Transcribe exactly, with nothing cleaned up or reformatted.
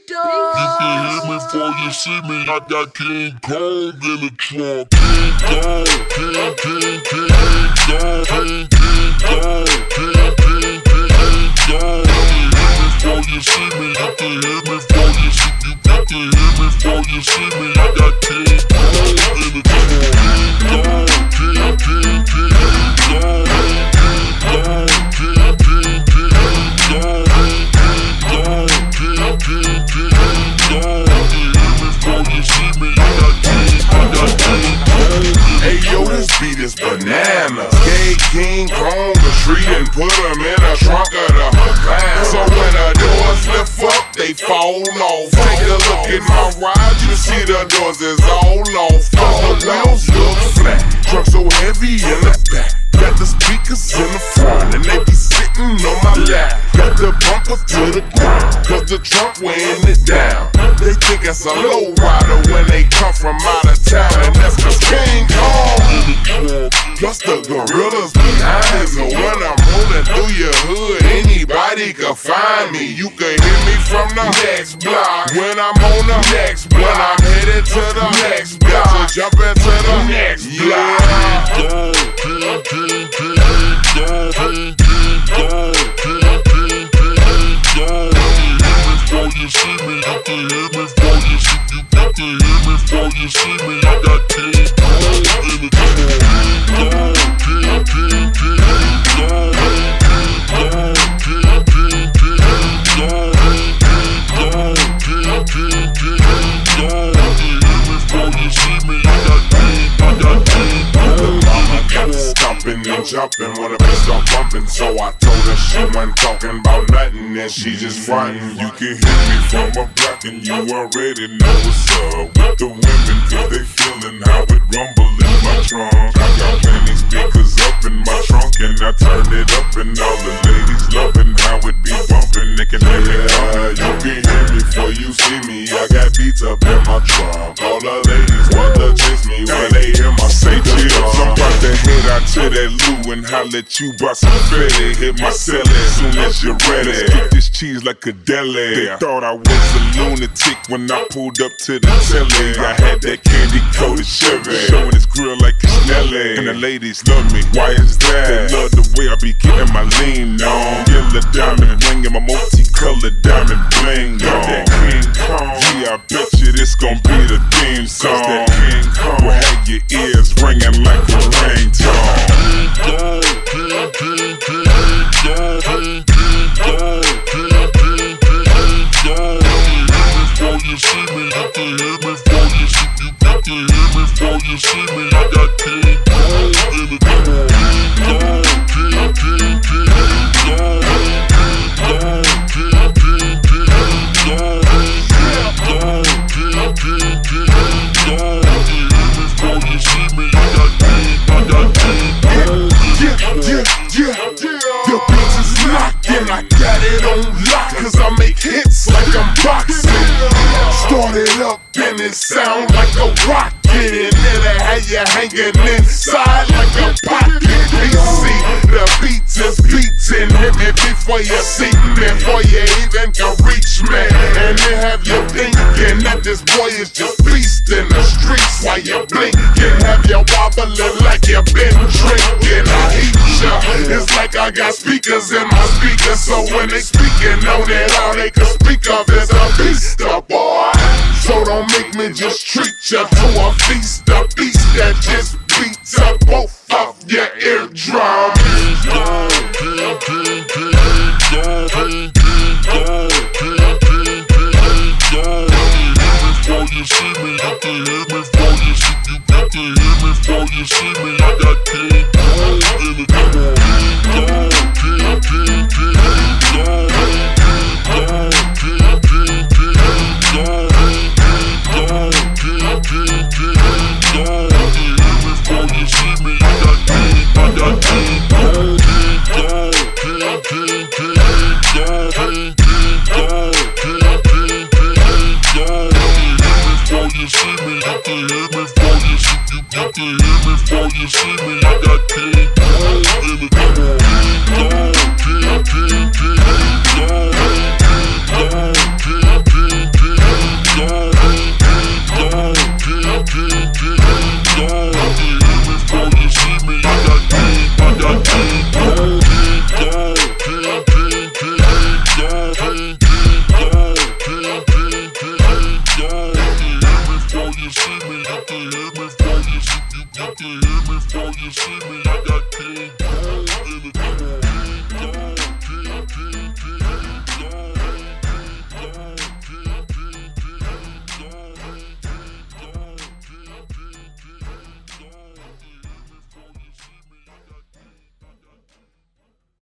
can hear me before you see me. I got King Kong in the trunk. King Kong, King, King, King, King Kong, King, King Kong, King, King, King, King Kong. You can hear me before you see me. You can hear me before you see me. You can hear me before you see me. I got King Kong in the trunk. King Kong, King, King, King, King Kong, King, King, King, King Kong. Hey yo, this beat is bananas. Gave King Kong the tree and put him in a trunk of the Havana. So when the doors lift up, they fall off. Take a look at my ride, you see the doors is all off. Cause the wheels look flat, truck so heavy in the back. Got the speakers in the front and they be sitting on my lap. Got the bumpers to the ground, cause the trunk weighing it down. They think it's a low rider when they come from out of town. And that's cause King Kong, plus the gorillas behind it. So when I'm rolling through your hood, anybody can find me. You can hear me from the next block. When I'm on the next block, when I'm headed to the next block, so jump into the next block. King, King, King, King, King, King, King, King, King, King, King, King. Before you see me, you can hear me before you see me. You can hear me before you see me. I got King Kong in the trunk. King, King, King, King, King, King, King, King, King, King, King, King, King, King, King. Before you see me, I got King, I got King Kong. Got stomping and jumping when the bass start bumping. So I told her she wasn't talking about nothing and she just frontin'. You can hear me from a block and you already know what's up with the women, cause they feelin' how it rumble in my trunk. I got plenty speakers up in my trunk and I turn it up and all the ladies loving how it be bumpin'. They can hear me coming. You can hear me before you see me. I got beats up in my trunk. All the ladies want to chase me when they hear my say chill. I'm about to head out to that loo and holler at you about some fetty. Hit my celly as soon as you're ready. Let's get this cheese like a deli. They thought I was a lunatic when I pulled up to the telly. I had that candy coated Chevy, showing his grill like it's Nelly. And the ladies love me, why is that? They love the way I be getting my lean on. Yellow diamond ring and my multicolored diamond bling on. That King Kong, yeah, I bet you this gon' be the theme song. That King Kong will have your ears ringing like a ringtone. King Kong, King, King, King, King, King, King Kong, King, King, King, Kong. Before you see me, you can hear me before you see me. You can hear me before you see me. I got King Kong in the trunk. King Kong, King, King, King, Kong, King, King, King, King, Kong, King, King, King, King, Kong. Before you see me, I got King, I got King Kong. Yeah, yeah, yeah, yeah. The beat is knocking, I got it on lock, cause I make hits like I'm boxing. Started up and it sound like a rocket, and then I had you hanging inside like a pocket. You see, the beats is beating, hit me before you see me, before you even can reach me. And then have you thinking that this boy is just beast in the streets while you blinking, have you wobbling like you been drinking. I heat ya, it's like I got speakers in my speakers, so when they speaking, know that all they can speak of is a beast, a boy. So don't make me just treat ya to a feast, a beast that just beats up both of your eardrums. King Kong, King, King, King, Kong, King, King, Kong, King, King, King, Kong. Before you see me, you can hear me before you see me. You can hear me before you see me. I got King Kong in the trunk. Kong, King, King, King, Kong, Kong, King, King, King, Kong, Kong, King, King, King, Kong. Before you see me, I got King, I got King Kong, King Kong, King, King, King, Kong, King, King, Kong, King, King, King, Kong. Before you see me, you can hear me before you see me. You can hear me before you see me. I got King Kong in the trunk. Kong, King, King, King, Kong, King, King, King, King, King. hear me before you see you, you can hear me before you see me. I got King Kong in the king, King Kong, King, King, King.